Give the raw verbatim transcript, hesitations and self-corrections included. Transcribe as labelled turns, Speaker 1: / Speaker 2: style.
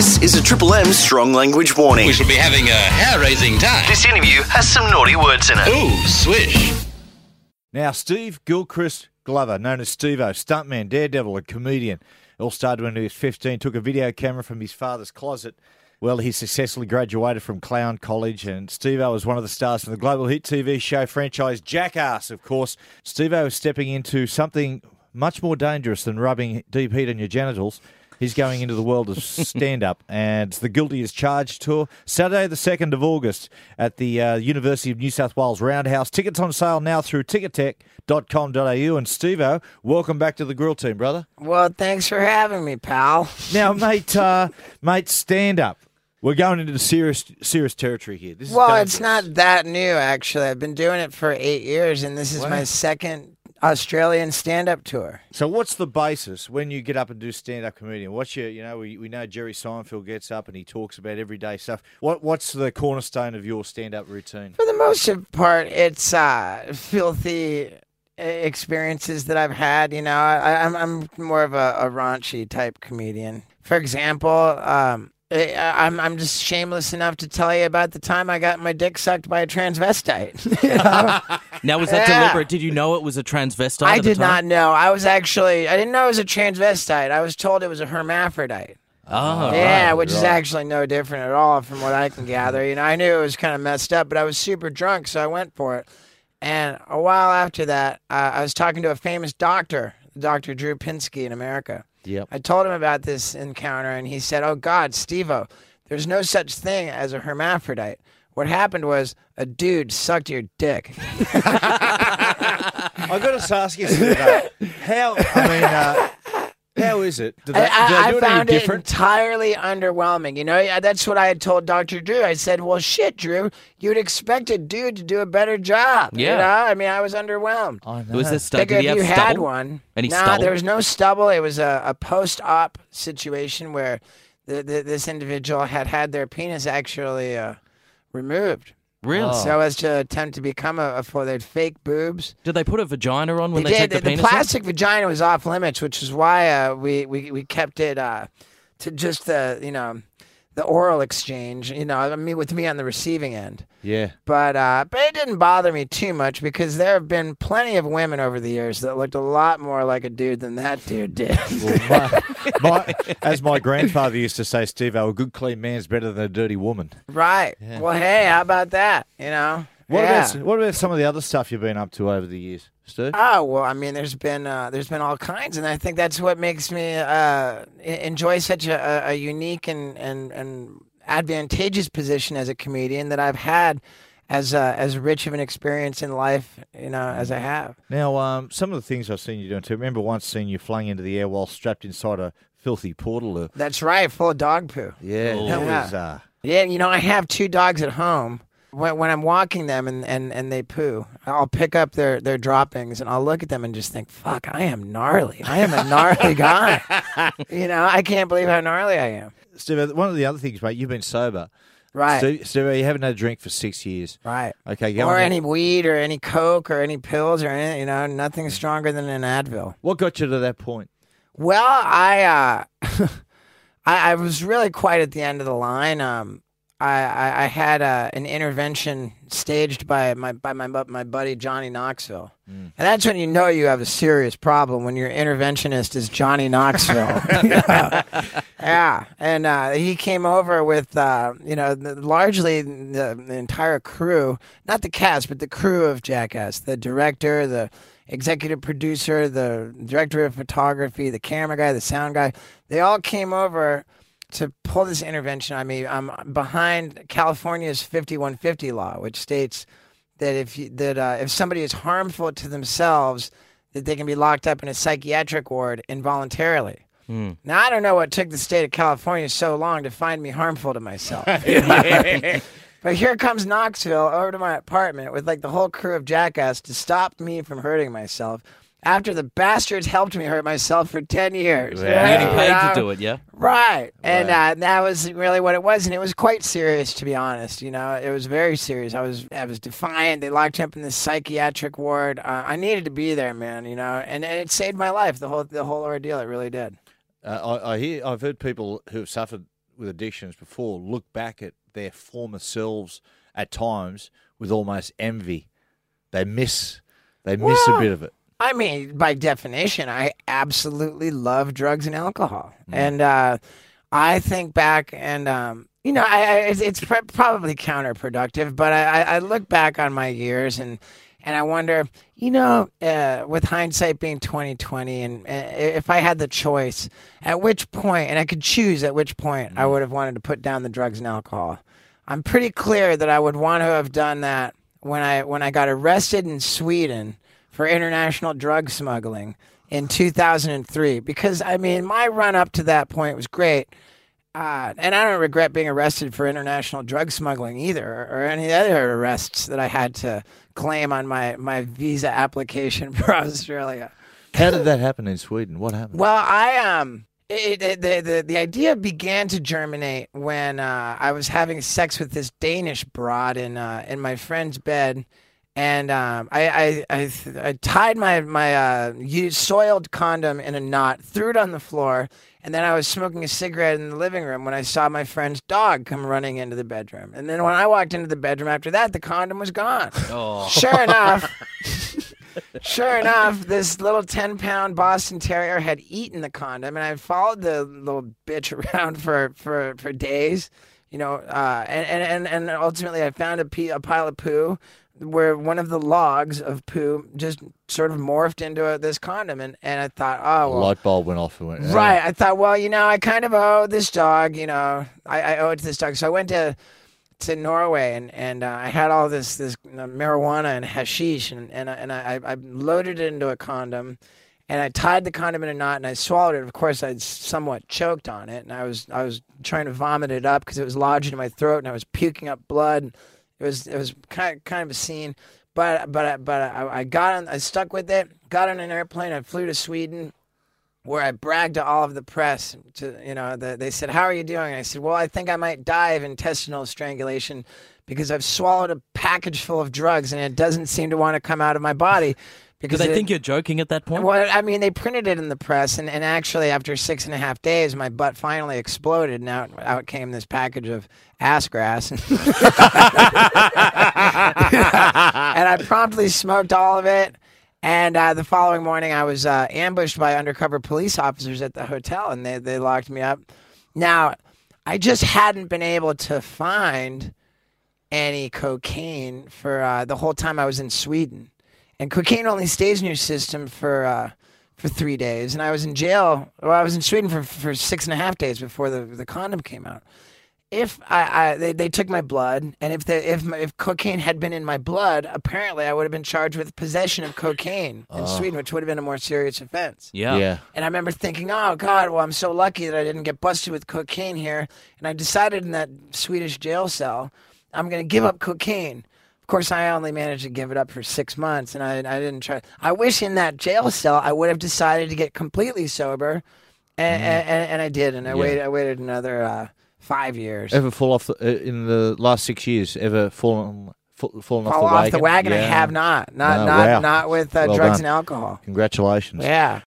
Speaker 1: This is a Triple M strong language warning.
Speaker 2: We shall be having a hair-raising time.
Speaker 1: This interview has some naughty words in it.
Speaker 2: Ooh, swish.
Speaker 3: Now, Steve Gilchrist Glover, known as Steve-O, stuntman, daredevil, and comedian, all started when he was fifteen, took a video camera from his father's closet. Well, he successfully graduated from Clown College, and Steve-O was one of the stars from the global hit T V show franchise Jackass, of course. Steve-O is stepping into something much more dangerous than rubbing deep heat on your genitals. He's going into the world of stand-up, and it's the Guilty as Charged tour, Saturday the second of August at the uh, University of New South Wales Roundhouse. Tickets on sale now through ticketek dot com dot a u. And Steve-O, welcome back to the Grill Team, brother.
Speaker 4: Well, thanks for having me, pal.
Speaker 3: Now, mate, uh, mate, stand-up. We're going into serious serious territory here. This is
Speaker 4: well,
Speaker 3: dangerous.
Speaker 4: it's not that new, actually. I've been doing it for eight years, and this is
Speaker 3: Wow.
Speaker 4: my second Australian stand-up tour.
Speaker 3: So what's the basis when you get up and do stand-up comedian? What's your, you know, we, we know Jerry Seinfeld gets up and he talks about everyday stuff. What What's the cornerstone of your stand-up routine?
Speaker 4: For the most part, it's uh, filthy experiences that I've had. You know, I, I'm I'm more of a, a raunchy type comedian. For example, um, I, I'm I'm just shameless enough to tell you about the time I got my dick sucked by a transvestite. You know?
Speaker 5: Now, was that
Speaker 4: Yeah.
Speaker 5: deliberate? Did you know it was a transvestite
Speaker 4: I
Speaker 5: at the
Speaker 4: did not
Speaker 5: time?
Speaker 4: know. I was actually I didn't know it was a transvestite. I was told it was a hermaphrodite.
Speaker 5: Oh,
Speaker 4: Yeah,
Speaker 5: right.
Speaker 4: which is
Speaker 3: right.
Speaker 4: actually no different at all from what I can gather. You know, I knew it was kind of messed up, but I was super drunk, so I went for it. And a while after that, uh, I was talking to a famous doctor, Doctor Drew Pinsky in America.
Speaker 3: Yep.
Speaker 4: I told him about this encounter, and he said, "Oh God, Steve-O, there's no such thing as a hermaphrodite. What happened was a dude sucked your dick."
Speaker 3: I've got to ask you something. though. How, I mean, uh, how is it? Do they,
Speaker 4: I,
Speaker 3: do they
Speaker 4: I,
Speaker 3: do
Speaker 4: I
Speaker 3: it any
Speaker 4: found it
Speaker 3: different?
Speaker 4: entirely underwhelming. You know, yeah, that's what I had told Doctor Drew. I said, "Well, shit, Drew, you'd expect a dude to do a better job."
Speaker 5: Yeah.
Speaker 4: You know, I mean, I was underwhelmed.
Speaker 3: I know.
Speaker 5: Was this stuff?
Speaker 4: Figure
Speaker 5: Did he
Speaker 4: if
Speaker 5: have
Speaker 4: you
Speaker 5: stubble?
Speaker 4: had one.
Speaker 5: Any
Speaker 4: nah,
Speaker 5: stubble?
Speaker 4: there was no stubble. It was a, a post-op situation where the, the, this individual had had their penis actually uh, removed.
Speaker 5: Really?
Speaker 3: Oh.
Speaker 4: So as to attempt to become a, a for their fake boobs.
Speaker 5: Did they put a vagina on when
Speaker 4: They
Speaker 5: they,
Speaker 4: did.
Speaker 5: take the,
Speaker 4: The, the
Speaker 5: penis out?
Speaker 4: plastic vagina was off limits, which is why uh, we, we we kept it uh, to just the you know the oral exchange. You know, I mean, with me on the receiving end.
Speaker 3: Yeah.
Speaker 4: But uh, but it didn't bother me too much because there have been plenty of women over the years that looked a lot more like a dude than that dude did.
Speaker 3: Well, my, my, as my grandfather used to say, Steve-O, a good clean man's better than a dirty woman.
Speaker 4: Right. Well, hey, how about that? You know.
Speaker 3: What
Speaker 4: yeah.
Speaker 3: about what about some of the other stuff you've been up to over the years, Steve?
Speaker 4: Oh well, I mean, there's been uh, there's been all kinds, and I think that's what makes me uh, e- enjoy such a, a, a unique and, and, and advantageous position as a comedian that I've had as uh, as rich of an experience in life, you know, as I have.
Speaker 3: Now, um, some of the things I've seen you doing too. Remember once seeing you flung into the air while strapped inside a filthy portal.
Speaker 4: That's right, full of dog poo.
Speaker 3: Yeah,
Speaker 5: Oh.
Speaker 3: that
Speaker 4: Yeah.
Speaker 3: was. Uh,
Speaker 4: Yeah, you know, I have two dogs at home. When, when I'm walking them and, and, and they poo, I'll pick up their, their droppings and I'll look at them and just think, fuck, I am gnarly. I am a gnarly guy. You know, I can't believe how gnarly I am.
Speaker 3: Steve, one of the other things, mate, you've been sober.
Speaker 4: Right.
Speaker 3: Steve, Steve, you haven't had a drink for six years.
Speaker 4: Right.
Speaker 3: Okay, go
Speaker 4: Or
Speaker 3: on.
Speaker 4: any weed or any coke or any pills or anything, you know, nothing stronger than an Advil.
Speaker 3: What got you to that point?
Speaker 4: Well, I uh, I, I was really quite at the end of the line. Um, I, I, I had uh, an intervention staged by my by my bu- my buddy Johnny Knoxville, and that's when you know you have a serious problem when your interventionist is Johnny Knoxville. Yeah, and uh, he came over with uh, you know the, largely the, the entire crew, not the cast, but the crew of Jackass, the director, the executive producer, the director of photography, the camera guy, the sound guy. They all came over to pull this intervention on me. I'm behind California's fifty-one fifty law, which states that if you, that uh, if somebody is harmful to themselves, that they can be locked up in a psychiatric ward involuntarily.
Speaker 5: Hmm.
Speaker 4: Now, I don't know what took the state of California so long to find me harmful to myself. But here comes Knoxville over to my apartment with like the whole crew of Jackass to stop me from hurting myself after the bastards helped me hurt myself for ten years.
Speaker 3: Yeah.
Speaker 5: You're getting
Speaker 4: You
Speaker 5: paid
Speaker 4: know?
Speaker 5: to do it, yeah?
Speaker 4: Right. And
Speaker 3: Right.
Speaker 4: uh, that was really what it was. And it was quite serious, to be honest. You know, it was very serious. I was I was defiant. They locked me up in this psychiatric ward. Uh, I needed to be there, man, you know, and, and it saved my life, the whole the whole ordeal. It really did.
Speaker 3: Uh, I, I hear, I've heard people who have suffered with addictions before look back at their former selves at times with almost envy. They miss, they miss
Speaker 4: Well,
Speaker 3: a bit of it.
Speaker 4: I mean, by definition, I absolutely love drugs and alcohol. And uh, I think back and, um, you know, I, I, it's, it's pr- probably counterproductive, but I, I look back on my years and and I wonder, you know, uh, with hindsight being twenty twenty, and uh, if I had the choice, at which point, and I could choose at which point I would have wanted to put down the drugs and alcohol. I'm pretty clear that I would want to have done that when I when I got arrested in Sweden for international drug smuggling in two thousand three, because I mean my run up to that point was great, uh, and I don't regret being arrested for international drug smuggling either, or, or any other arrests that I had to claim on my, my visa application for Australia.
Speaker 3: How did that happen in Sweden? What happened?
Speaker 4: Well, I um, it, it, the the the idea began to germinate when uh, I was having sex with this Danish broad in uh, in my friend's bed. And um, I, I, I, I tied my, my uh, used soiled condom in a knot, threw it on the floor, and then I was smoking a cigarette in the living room when I saw my friend's dog come running into the bedroom. And then when I walked into the bedroom after that, the condom was gone.
Speaker 5: Oh.
Speaker 4: Sure enough, sure enough, this little ten-pound Boston Terrier had eaten the condom, and I followed the little bitch around for, for, for days, you know, uh, and, and, and ultimately I found a, pee, a pile of poo, where one of the logs of poo just sort of morphed into a, this condom. And, and I thought, oh,
Speaker 3: A
Speaker 4: well.
Speaker 3: light bulb went off and went, "Oh."
Speaker 4: Right. I thought, well, you know, I kind of owe this dog, you know, I, I owe it to this dog. So I went to to Norway and, and uh, I had all this this you know, marijuana and hashish, and, and, I, and I, I loaded it into a condom, and I tied the condom in a knot and I swallowed it. Of course, I'd somewhat choked on it, and I was I was trying to vomit it up because it was lodged in my throat, and I was puking up blood. It was it was kind of, kind of a scene, but but but I, I got on I stuck with it. Got on an airplane. I flew to Sweden, where I bragged to all of the press. To you know, the, they said, "How are you doing?" And I said, "Well, I think I might die of intestinal strangulation because I've swallowed a package full of drugs and it doesn't seem to want to come out of my body."
Speaker 5: Do
Speaker 4: Because
Speaker 5: they
Speaker 4: it-
Speaker 5: think you're joking at that point?
Speaker 4: Well, I mean, they printed it in the press, and, and actually, after six and a half days, my butt finally exploded, and out, out came this package of ass grass. and I promptly smoked all of it. And uh, the following morning, I was uh, ambushed by undercover police officers at the hotel, and they, they locked me up. Now, I just hadn't been able to find any cocaine for uh, the whole time I was in Sweden. And cocaine only stays in your system for uh, for three days. And I was in jail. Well, I was in Sweden for, for six and a half days before the, the condom came out. If I, I they, they took my blood, and if the, if my, if cocaine had been in my blood, apparently I would have been charged with possession of cocaine in Sweden, which would have been a more serious offense.
Speaker 5: Yeah.
Speaker 3: Yeah.
Speaker 4: And I remember thinking, oh, God, well, I'm so lucky that I didn't get busted with cocaine here. And I decided in that Swedish jail cell, I'm going to give up cocaine. Of course, I only managed to give it up for six months, and I, I didn't try. I wish in that jail cell I would have decided to get completely sober, and, and, and I did, and I
Speaker 3: Yeah.
Speaker 4: waited. I waited another uh, five years.
Speaker 3: Ever fall off the, uh, in the last six years? Ever fallen fa- fallen
Speaker 4: Fall
Speaker 3: off the
Speaker 4: off
Speaker 3: wagon?
Speaker 4: the wagon? I
Speaker 3: Yeah.
Speaker 4: have not. Not
Speaker 3: No,
Speaker 4: not
Speaker 3: wow.
Speaker 4: not with uh,
Speaker 3: Well
Speaker 4: drugs
Speaker 3: done.
Speaker 4: and alcohol.
Speaker 3: Congratulations.
Speaker 4: Yeah.